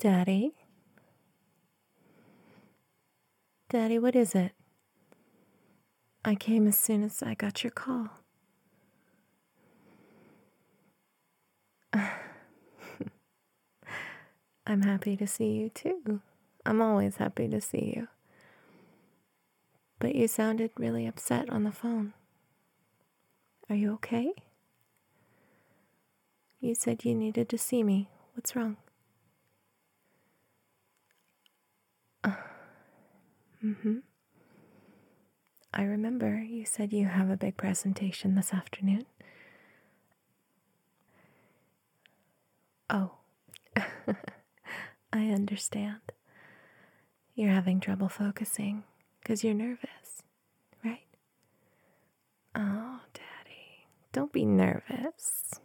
Daddy? Daddy, what is it? I came as soon as I got your call. I'm happy to see you too. I'm always happy to see you. But you sounded really upset on the phone. Are you okay? You said you needed to see me. What's wrong? I remember you said you have a big presentation this afternoon. Oh, I understand. You're having trouble focusing because you're nervous, right? Oh, Daddy, don't be nervous.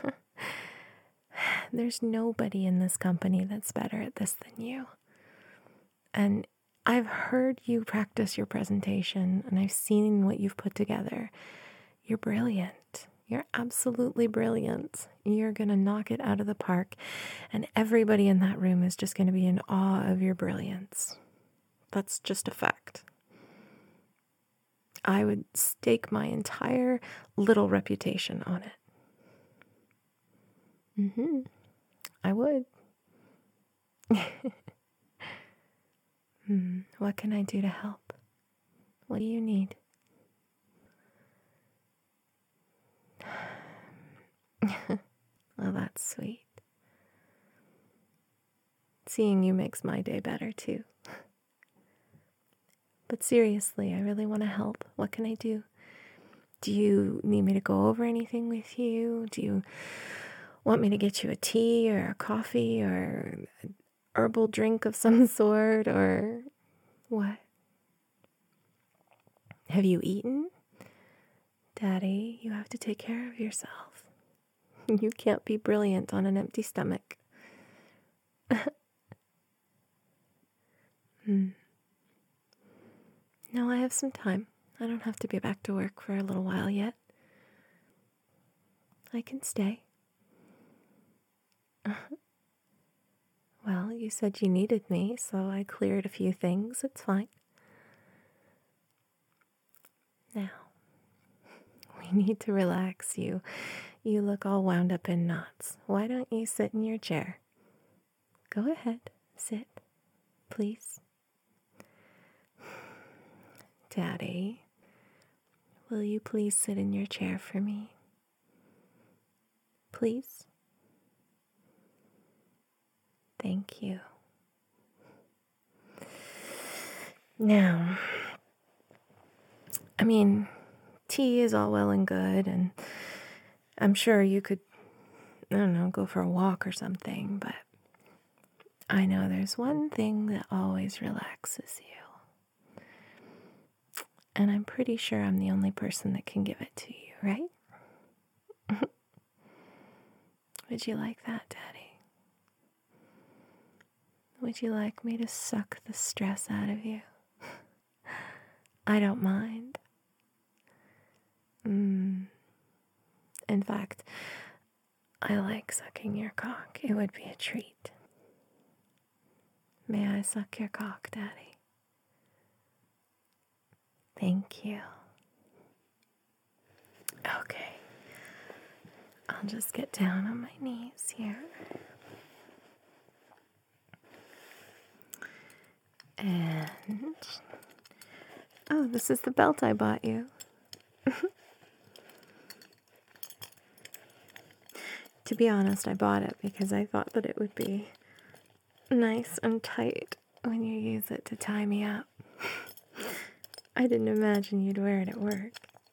There's nobody in this company that's better at this than you. And I've heard you practice your presentation, and I've seen what you've put together. You're brilliant. You're absolutely brilliant. You're going to knock it out of the park, and everybody in that room is just going to be in awe of your brilliance. That's just a fact. I would stake my entire little reputation on it. I would. What can I do to help? What do you need? Well, that's sweet. Seeing you makes my day better, too. But seriously, I really want to help. What can I do? Do you need me to go over anything with you? Do you want me to get you a tea or a coffee or an herbal drink of some sort, or what? Have you eaten? Daddy, you have to take care of yourself. You can't be brilliant on an empty stomach. No, I have some time. I don't have to be back to work for a little while yet. I can stay. Well, you said you needed me, so I cleared a few things. It's fine. Now, we need to relax you. You look all wound up in knots. Why don't you sit in your chair? Go ahead, sit, please. Daddy, will you please sit in your chair for me? Please? Thank you. Now, tea is all well and good, and I'm sure you could, go for a walk or something, but I know there's one thing that always relaxes you. And I'm pretty sure I'm the only person that can give it to you, right? Would you like that, Daddy? Would you like me to suck the stress out of you? I don't mind. In fact, I like sucking your cock. It would be a treat. May I suck your cock, Daddy? Thank you. Okay. I'll just get down on my knees here. And... oh, this is the belt I bought you. To be honest, I bought it because I thought that it would be nice and tight when you use it to tie me up. I didn't imagine you'd wear it at work.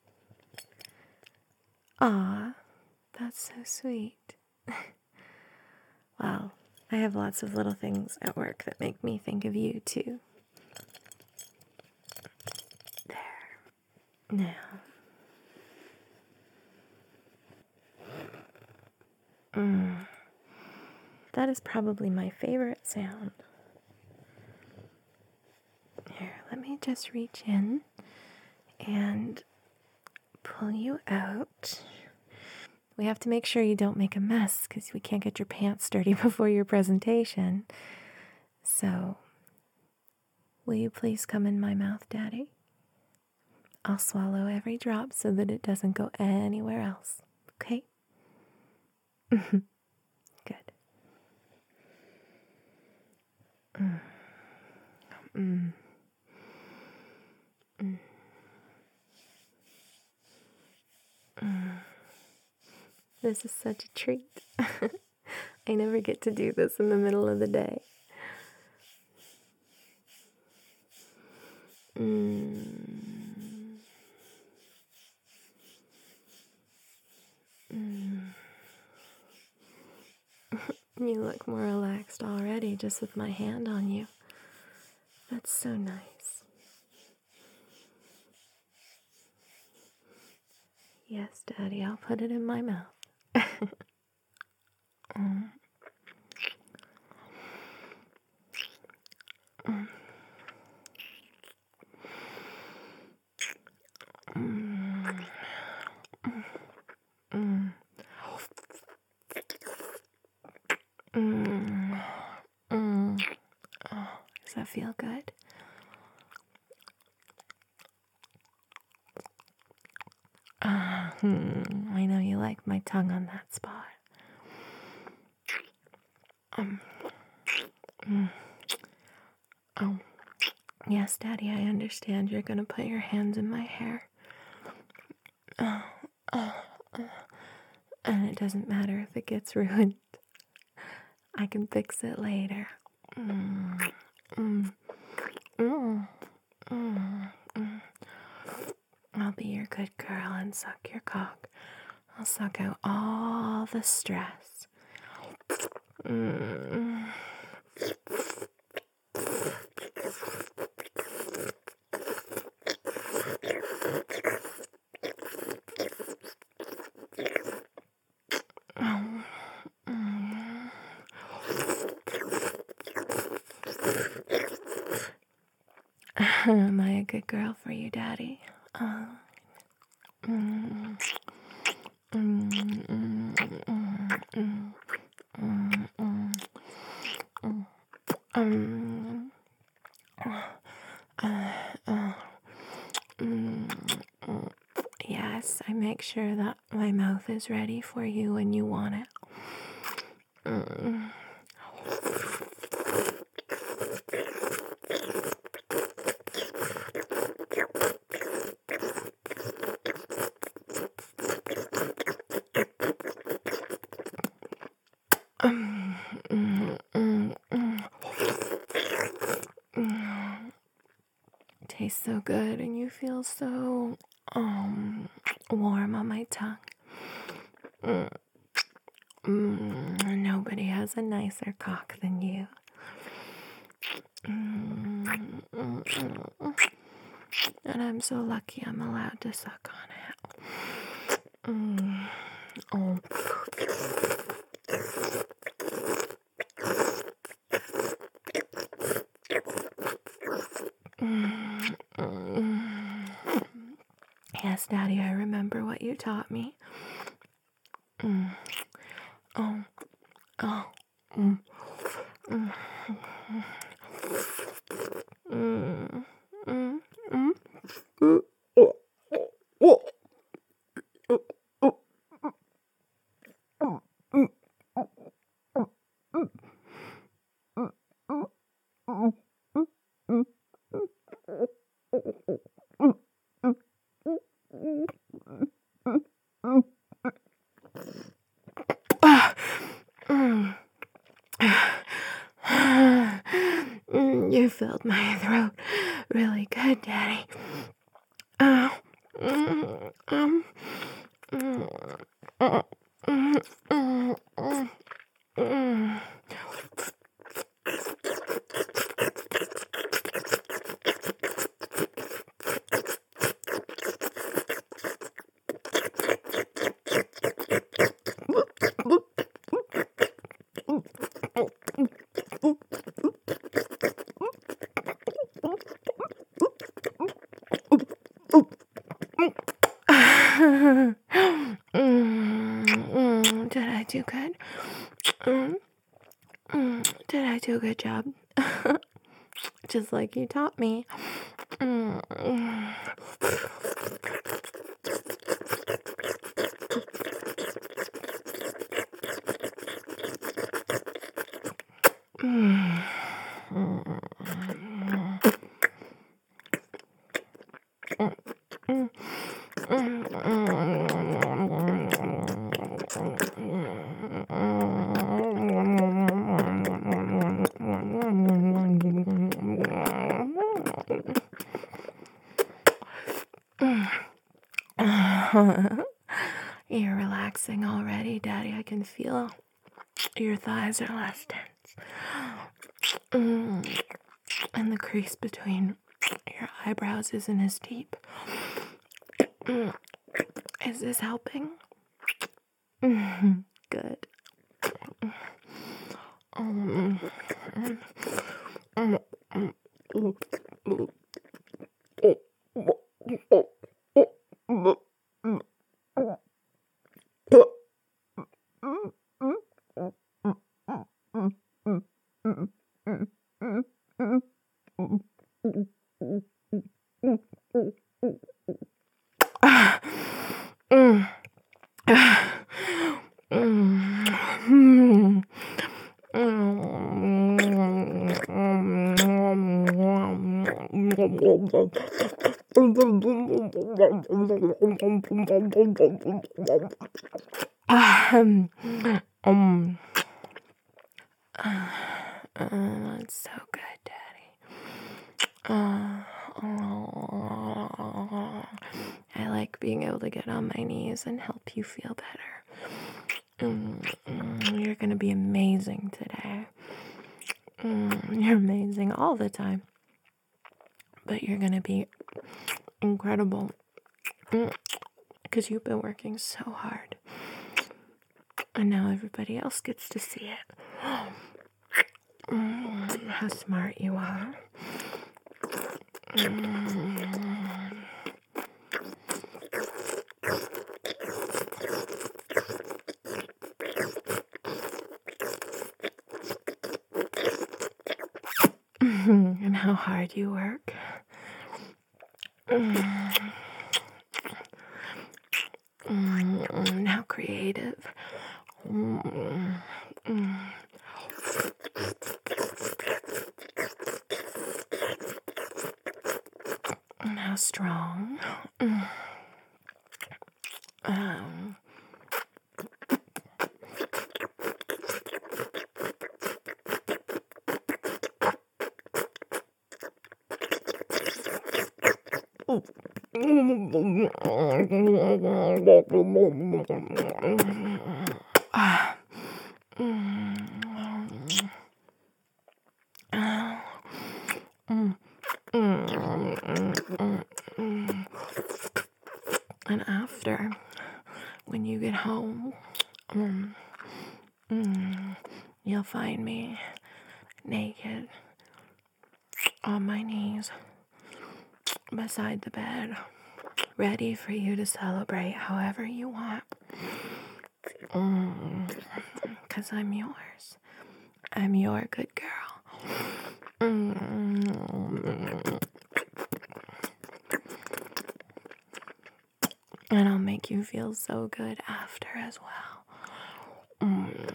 Aw, that's so sweet. Well, I have lots of little things at work that make me think of you, too. There. Now. That is probably my favorite sound. Here, let me just reach in and pull you out. We have to make sure you don't make a mess because we can't get your pants dirty before your presentation. So, will you please come in my mouth, Daddy? I'll swallow every drop so that it doesn't go anywhere else. Okay? Good. Mm. Mm. Mm. Mm. This is such a treat. I never get to do this in the middle of the day. Mm. Mm. You look more relaxed already just with my hand on you. That's so nice. Yes, Daddy, I'll put it in my mouth. Mm. Mm. Mm. Mm. Mm. Mm. Oh, does that feel good? I know you like my tongue on that spot. Mm. Oh, yes, Daddy, I understand you're going to put your hands in my hair. And it doesn't matter if it gets ruined. I can fix it later. Mm. Mm. Mm. Mm. Mm. I'll be your good girl and suck your cock. I'll suck out all the stress. Mm. Oh. Mm. Am I a good girl for you, Daddy? Mm. Mm. Mm. Mm. Mm. Mm. Yes, I make sure that my mouth is ready for you when you want it. Mm. Tastes so good and you feel so warm on my tongue. Nobody has a nicer cock than you. And I'm so lucky I'm allowed to suck on it. Oh. Yes, Daddy, I remember what you taught me. Oh. Oh. Mm. Mm. Mm. Mm. Mm. You filled my throat really good, Daddy. Mm, Did I do a good job? Just like you taught me. Mm. You're relaxing already, Daddy. I can feel your thighs are less tense. And the crease between your eyebrows isn't as deep. Is this helping? Good. That's so good, Daddy. I like being able to get on my knees and help you feel better. You're gonna be amazing today. You're amazing all the time. But you're gonna be incredible. Because you've been working so hard. And now everybody else gets to see it. How smart you are. And how hard you work. And how creative. And how strong. And after, when you get home, you'll find me naked on my knees beside the bed, ready for you to celebrate however you want. 'Cause I'm yours. I'm your good girl. And I'll make you feel so good after as well.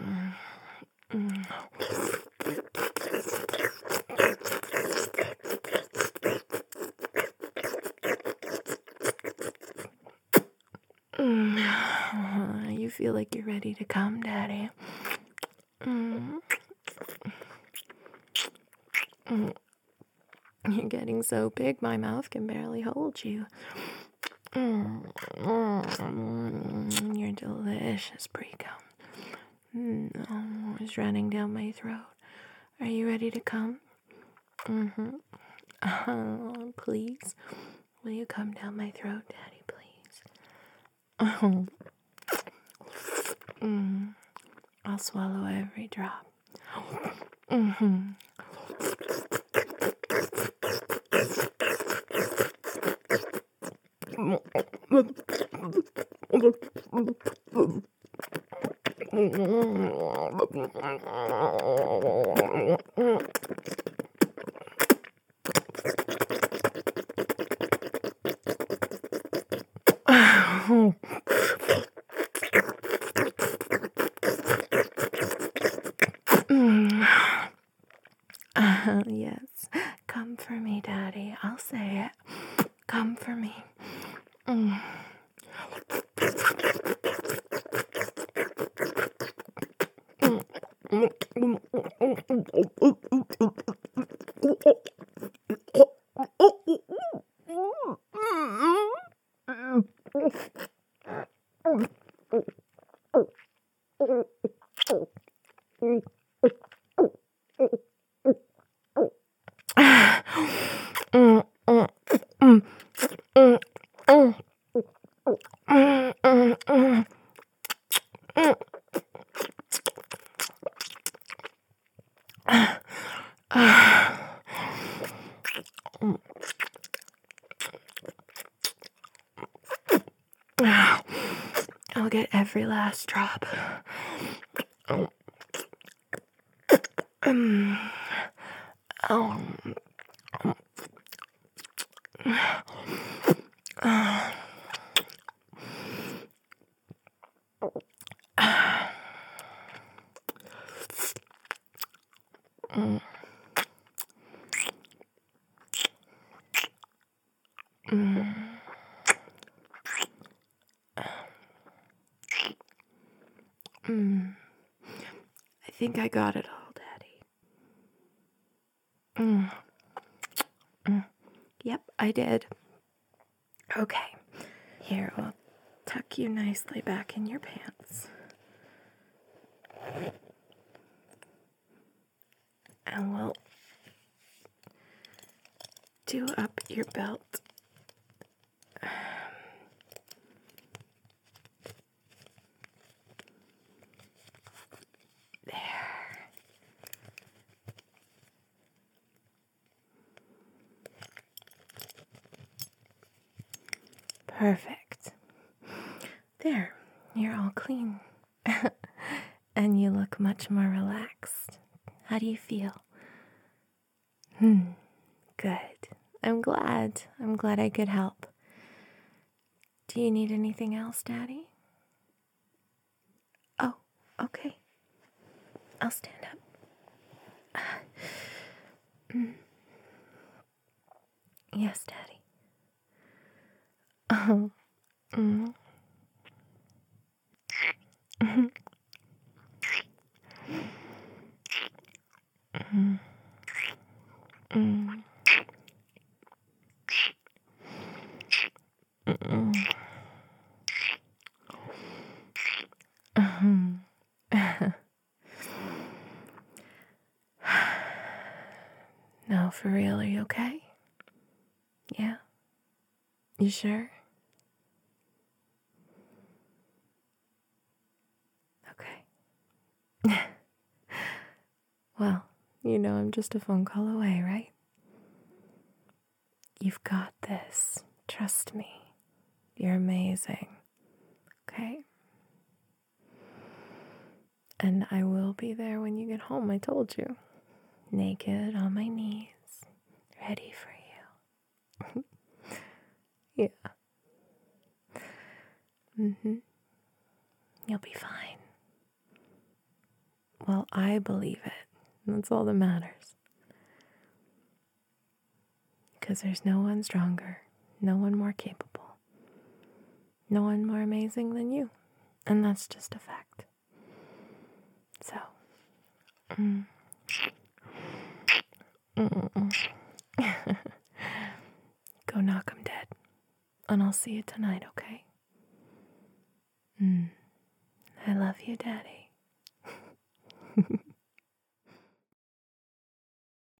You feel like you're ready to come, Daddy. You're getting so big, my mouth can barely hold you. You're delicious, pre-cum. It's running down my throat. Are you ready to come? Please. Will you come down my throat, Daddy, please? I'll swallow every drop. Yes, come for me, Daddy. I'll say it. Come for me. I'll get every last drop. I think I got it all, Daddy. Yep, I did. Okay, here, I'll tuck you nicely back in your pants. And we'll do up your belt. Perfect. There, you're all clean. And you look much more relaxed. How do you feel? Good. I'm glad. I'm glad I could help. Do you need anything else, Daddy? Oh, okay. I'll stand up. Yes, Daddy. Oh. No, for real, are you okay? Yeah? You sure? Okay. Well, you know I'm just a phone call away, right? You've got this. Trust me. You're amazing. Okay? And I will be there when you get home, I told you. Naked on my knees, ready for you. Yeah. You'll be fine. Well, I believe it. That's all that matters. Because there's no one stronger, no one more capable, no one more amazing than you. And that's just a fact. So, go knock 'em dead. And I'll see you tonight, okay? I love you, Daddy.